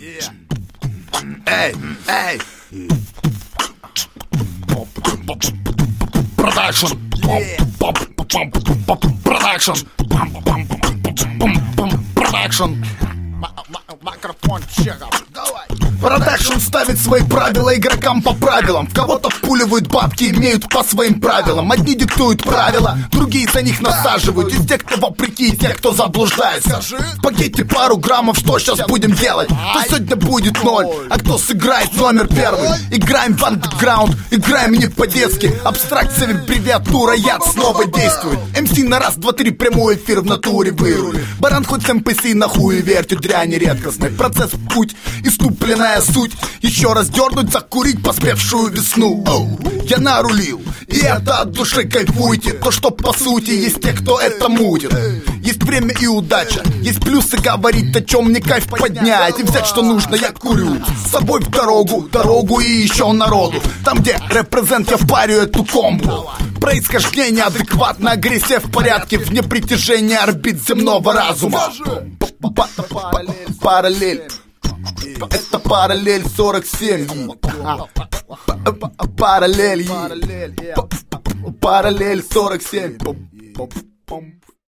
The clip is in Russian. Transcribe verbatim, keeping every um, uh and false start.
Эй, эй. Продакшн. Продакшн. Продакшн. Микрофон чекал. Продакшн ставит свои правила игрокам по правилам. В кого-то впуливают бабки, имеют по своим правилам. Одни диктуют правила, другие за них насаживают. Из тех, кто вопреки, и тех, кто заблуждается. В пакете пару граммов, что сейчас будем делать? То сегодня будет ноль, а кто сыграет номер первый? Играем в андеграунд, играем не по-детски. Абстракциями аббревиатура, яд снова действует. эм си на раз, два, три, прямой эфир в натуре вырули. Баран хоть с эм пи си на хуй вертит, дрянь редкостный. Процесс в путь, иступленная суть. Еще раз дернуть, закурить поспевшую весну. Оу, я нарулил, и это от души кайфуйте. То, что по сути есть те, кто это мутит. Есть время и удача, есть плюсы говорить, о чем мне кайф поднять. И взять, что нужно, я курю. С собой в дорогу, дорогу и еще народу. Там, где репрезент, я впарю эту комбу. Происхождение адекватно, агрессия в порядке. Вне притяжения орбит земного разума. Параллель. Это параллель сорок семь. Параллель. Параллель сорок семь.